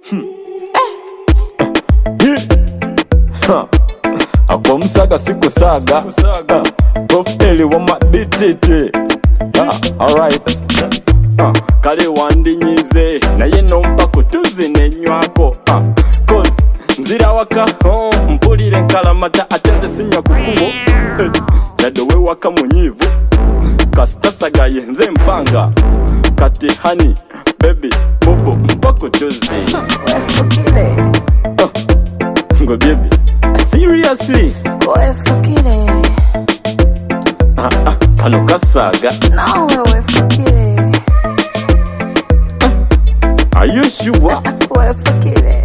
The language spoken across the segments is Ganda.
Akomusaga sikusaga Profeli wa mabitete. Alright. Kale wandinyize naye nompa kutuzi nenywako. Cause nzira waka mpulire nkalamata atenze sinya kukubo. Yado we waka munyivu kasitasaga yenze mpanga. Kati honey baby bobo mpa kutuzi. Ngo baby seriously Wewe fakire kano kasaga. No wewe fakire Are you sure? Wewe fakire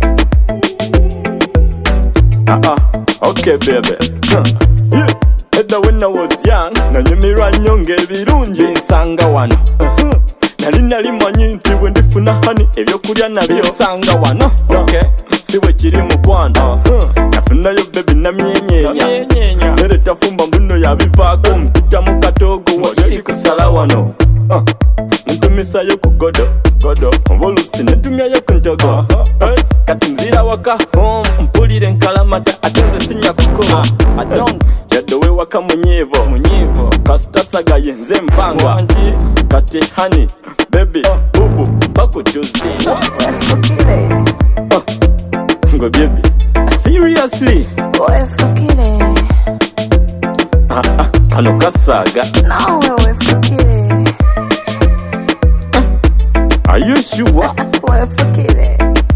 Okay baby. Yeah. Edda when I was young nanyumirwa nyonge ebirungi nsanga wano. Nali manyi nti bwendifuna hani ebyokulya nabyo nsanga wano. Okay. Siwe kiri mukwano. Nafunayo baby namyenyenya. Mere tafumba mbuno yabivaako mpita mu katogo wali kusala wano. Ntumisayo ku godo obolusi netumyayo ku ntogo. Kati nzira waka mpulire nkalamata atenze sinya kukuba. Yaddo we waka munyivo kasitasaga yenze mpanga. Kati honey baby bubu bakutuzi. Wewe fakire Ngo baby seriously Wewe fakire kano kasaga. No wewe fakire Are you sure? Wewe fakire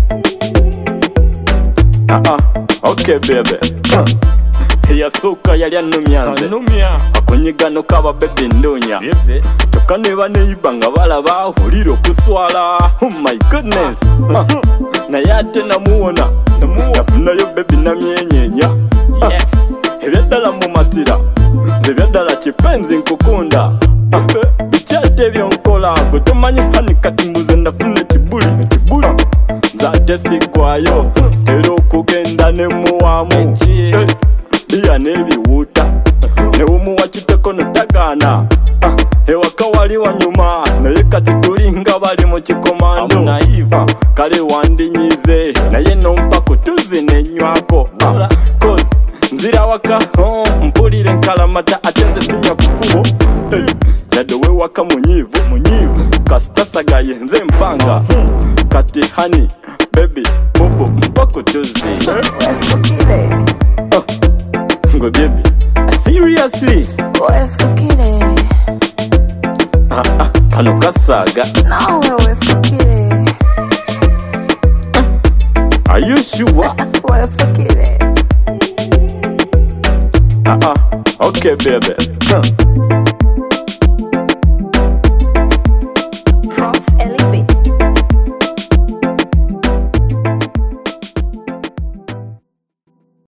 Okay baby. Yasooka yali annumyanze akunyigano kaba baby ndonya. Tokaneba neiba nga balaba hulira okuswala. Oh my goodness. Naye ate namuwona nafunayo baby namyenyenya. Ebyaddala mumatira nze byaddala kipenzi nkukunda. Bikyate byonkola gwe tomanyi hani kati mbuze nafuna ekibuli. Nze ate sigwayo tera okugenda ne muwamu. Biya n'ebiwuuta newumuwa kiteko notagaana. Ewaka wali wanyuma naye kati tulinga bali mu kikomando. Kale wandinyize naye nompa kutuzi nenywako. Cause nzira waka mpulire nkalamata atenze sinya kukubo. Yaddo we waka munyivu kasitasaga yenze mpanga. Kati honey baby bobo mpa kutuzi. Wewe fakire Ngo baby seriously Wewe fakire kano kasaga. No wewe fakire Are you sure? Wewe fakire Okay baby.